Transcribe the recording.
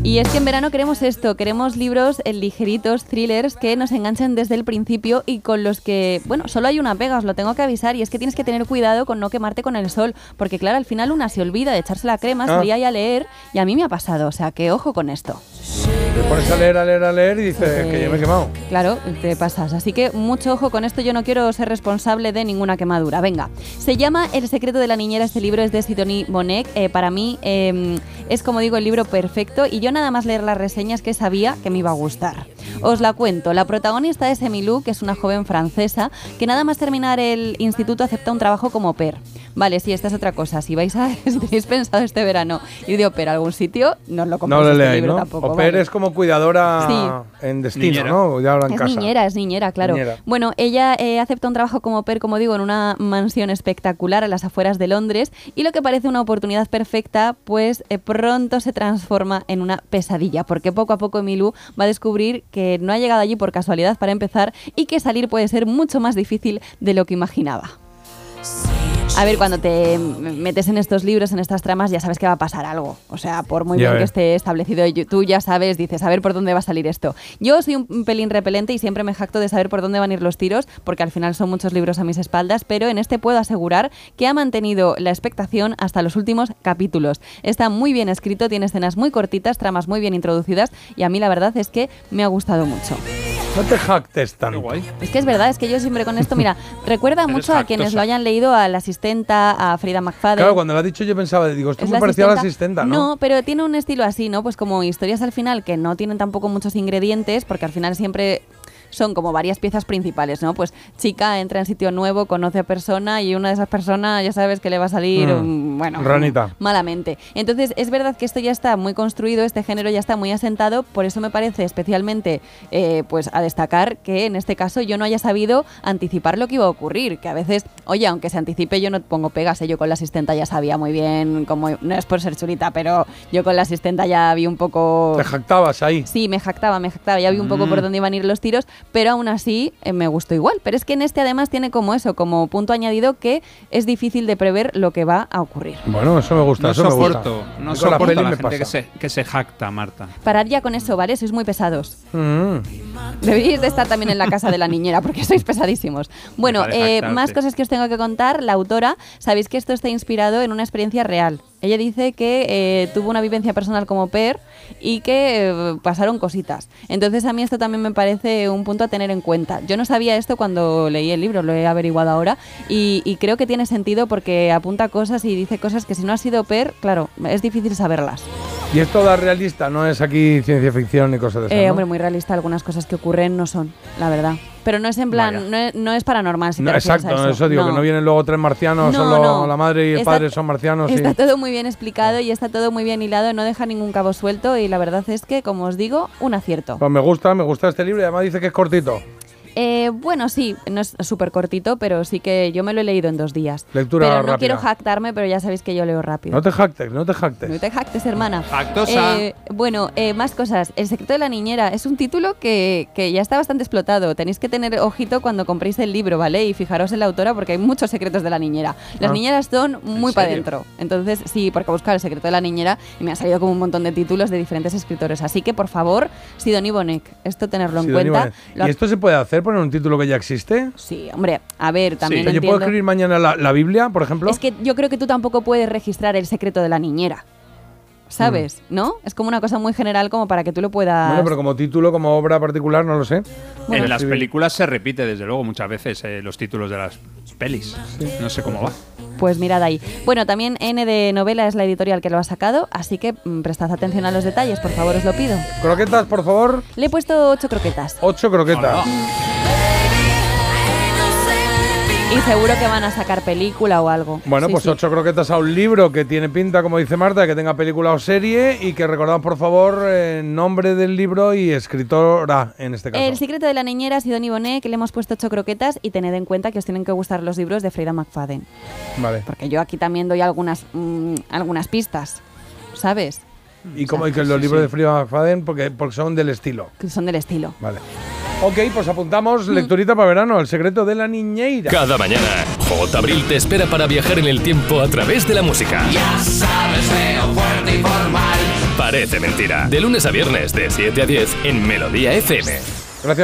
Y es que en verano queremos esto, queremos libros ligeritos, thrillers, que nos enganchen desde el principio y con los que, bueno, solo hay una pega, os lo tengo que avisar, y es que tienes que tener cuidado con no quemarte con el sol, porque claro, al final una se olvida de echarse la crema, se lía a leer, y a mí me ha pasado, o sea, que ojo con esto. Te pones a leer y dices que ya me he quemado. Claro, te pasas. Así que mucho ojo con esto, yo no quiero ser responsable de ninguna quemadura. Venga, se llama El secreto de la niñera, este libro es de Sidonie Bonnet. Para mí es, como digo, el libro perfecto y yo nada más leer las reseñas que sabía que me iba a gustar. Os la cuento. La protagonista es Emilou, que es una joven francesa que nada más terminar el instituto acepta un trabajo como au pair. Vale, sí, esta es otra cosa. Si tenéis pensado este verano ir de au pair a algún sitio, no os lo compréis, no este libro ¿no? tampoco. Au pair, vale. Es como cuidadora en destino, niñera. ¿no? Ya en casa. Es niñera, claro. Niñera. Bueno, ella acepta un trabajo como au pair, como digo, en una mansión espectacular a las afueras de Londres, y lo que parece una oportunidad perfecta, pues pronto se transforma en una pesadilla, porque poco a poco Emilou va a descubrir que no ha llegado allí por casualidad para empezar y que salir puede ser mucho más difícil de lo que imaginaba. A ver, cuando te metes en estos libros, en estas tramas, ya sabes que va a pasar algo. O sea, por muy bien que esté establecido, tú ya sabes, dices, a ver por dónde va a salir esto. Yo soy un pelín repelente y siempre me jacto de saber por dónde van a ir los tiros, porque al final son muchos libros a mis espaldas, pero en este puedo asegurar que ha mantenido la expectación hasta los últimos capítulos. Está muy bien escrito, tiene escenas muy cortitas, tramas muy bien introducidas, y a mí la verdad es que me ha gustado mucho. No te jactes tanto. Es que es verdad, es que yo siempre con esto, mira, recuerda mucho a quienes lo hayan leído, a la asistenta, a Frida McFadden. Claro, cuando lo has dicho yo pensaba, digo, esto me parecía a la asistenta, ¿no? No, pero tiene un estilo así, ¿no? Pues como historias al final que no tienen tampoco muchos ingredientes, porque al final siempre son como varias piezas principales, ¿no? Pues chica entra en sitio nuevo, conoce a persona y una de esas personas ya sabes que le va a salir, bueno, ranita. Malamente. Entonces es verdad que esto ya está muy construido, este género ya está muy asentado, por eso me parece especialmente pues a destacar que en este caso yo no haya sabido anticipar lo que iba a ocurrir, que a veces, oye, aunque se anticipe yo no pongo pegas, yo con la asistenta ya sabía muy bien, como no es por ser chulita, pero yo con la asistenta ya vi un poco... ¿Te jactabas ahí? Sí, me jactaba, ya vi un poco por dónde iban a ir los tiros, pero aún así me gustó igual. Pero es que en este además tiene como eso, como punto añadido, que es difícil de prever lo que va a ocurrir. Bueno, eso me gusta, no eso soporto, me gusta. No soporto a la gente que se jacta, Marta. Parad ya con eso, ¿vale? Sois muy pesados. Deberíais de estar también en la casa de la niñera, porque sois pesadísimos. Bueno, más cosas que os tengo que contar. La autora, sabéis que esto está inspirado en una experiencia real. Ella dice que tuvo una vivencia personal como au pair y que pasaron cositas. Entonces a mí esto también me parece un punto a tener en cuenta. Yo no sabía esto cuando leí el libro, lo he averiguado ahora y creo que tiene sentido porque apunta cosas y dice cosas que si no has sido au pair, claro, es difícil saberlas. Y es toda realista, no es aquí ciencia ficción ni cosas de eso, ¿no? Hombre, muy realista, algunas cosas que ocurren no son, la verdad. Pero no es en plan, no es paranormal, si te refieres a eso digo, que no vienen luego tres marcianos, solo la madre y el padre son marcianos. Está todo muy bien explicado y está todo muy bien hilado, no deja ningún cabo suelto y la verdad es que, como os digo, un acierto. Pues me gusta este libro y además dice que es cortito. Bueno, sí, no es súper cortito, pero sí que yo me lo he leído en 2 días. Lectura pero rápida. No quiero jactarme, pero ya sabéis que yo leo rápido. No te jactes. No te jactes, hermana. Jactosa. Bueno, más cosas. El secreto de la niñera es un título que ya está bastante explotado. Tenéis que tener ojito cuando compréis el libro, ¿vale? Y fijaros en la autora porque hay muchos secretos de la niñera. Las niñeras son muy para adentro. Entonces, sí, porque he buscado el secreto de la niñera y me ha salido como un montón de títulos de diferentes escritores. Así que, por favor, Sidonie Bonnet, esto tenerlo en cuenta. ¿Y esto se puede hacer, poner un título que ya existe? Sí, hombre, a ver, también ¿Yo puedo escribir mañana la Biblia, por ejemplo? Es que yo creo que tú tampoco puedes registrar el secreto de la niñera, ¿sabes? ¿No? Es como una cosa muy general como para que tú lo puedas... Bueno, pero como título, como obra particular, no lo sé. Bueno, en las películas se repite, desde luego, muchas veces los títulos de las pelis. Sí. No sé cómo va. Pues mirad ahí. Bueno, también N de Novela es la editorial que lo ha sacado, así que prestad atención a los detalles, por favor, os lo pido. ¿Croquetas, por favor? Le he puesto 8 croquetas. 8 croquetas. Y seguro que van a sacar película o algo. Bueno, sí, pues 8 croquetas a un libro que tiene pinta, como dice Marta, de que tenga película o serie y que recordad, por favor, nombre del libro y escritora, en este caso. El secreto de la niñera, Sidonie Bonnet, que le hemos puesto 8 croquetas y tened en cuenta que os tienen que gustar los libros de Frida McFadden. Vale. Porque yo aquí también doy algunas pistas, ¿sabes? ¿Y cómo que los libros de Frida McFadden? Porque son del estilo. Que son del estilo. Vale. Ok, pues apuntamos lecturita para verano, El secreto de la niñeira. Cada mañana, J. Abril te espera para viajar en el tiempo a través de la música. Ya sabes, feo, fuerte y formal. Parece mentira. De lunes a viernes, de 7 a 10, en Melodía FM.